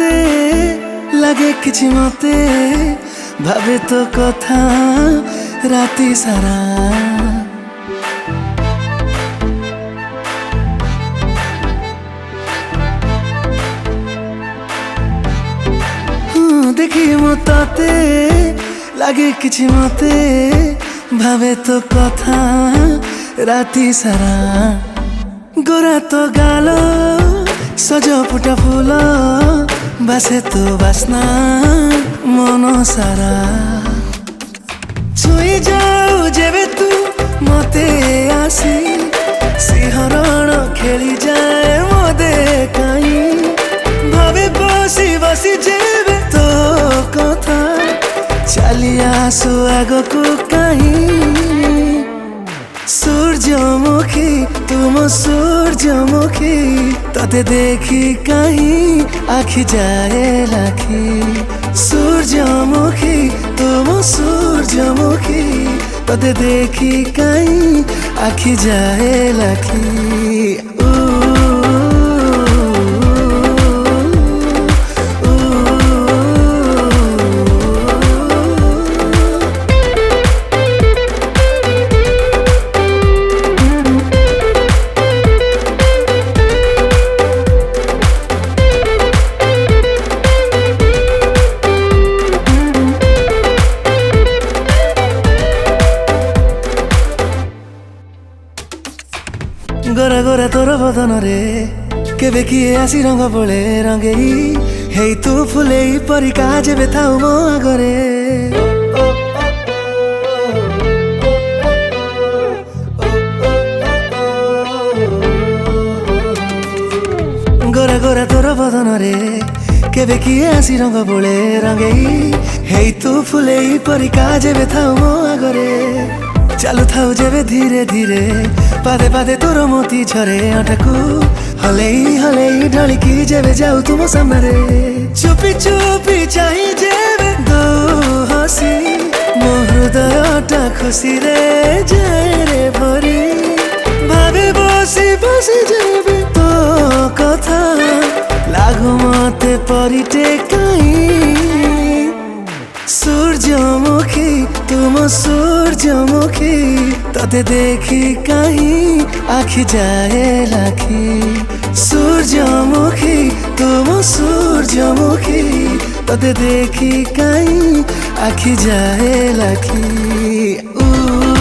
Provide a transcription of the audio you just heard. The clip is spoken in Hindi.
तते लगे किछि मते भावे तो कथा राति सारा देखी मो तते लगे किछि मते भावे तो कथा राति सारा गोरा तो गालो सज फुटा फूल बासे तो बासना मन सारा छुई जाऊ जेबे तू मते आसी सिंहरण खेली जाए मोदे काई भावे बसी बसी जेबे तो कथा चली आसु आगो कहीं सूरजमुखी तुम सूरजमुखी तते देखी कहीं आखि जाए लाखी सूरजमुखी तुम सूरजमुखी तते देखी कहीं आखि जाए लाखी गोरा गोरा तोर बदन रे केबे किए आसी रंग बोले रंगेई हेई तू फुलेई परी काजे बेथाउ मो आगरे गोरा गोरा तोर बदन रे केबे किए आसी रंग बोले रंगेई हेई तू फुलेई परी काजे बेथाउ मो आगरे चालू थाउ जेबे धीरे धीरे पादे पादे तोर मोती झरे अटकू हलेई हलेई ढलिकी जेबे जाऊ तुम सामने चुपी चुपी चाही जेबे दो हसी मो हृदयटा खुशी रे जाए रे भरी भावे बसी बसी जेबे तो कथा लागू मते परिटे कहीं सूरजमुखी तुम सूरजमुखी तते देखी कहीं आखि जाए लाखी सूरजमुखी तुम सूरजमुखी तते देखी कहीं आखि जाए लाखी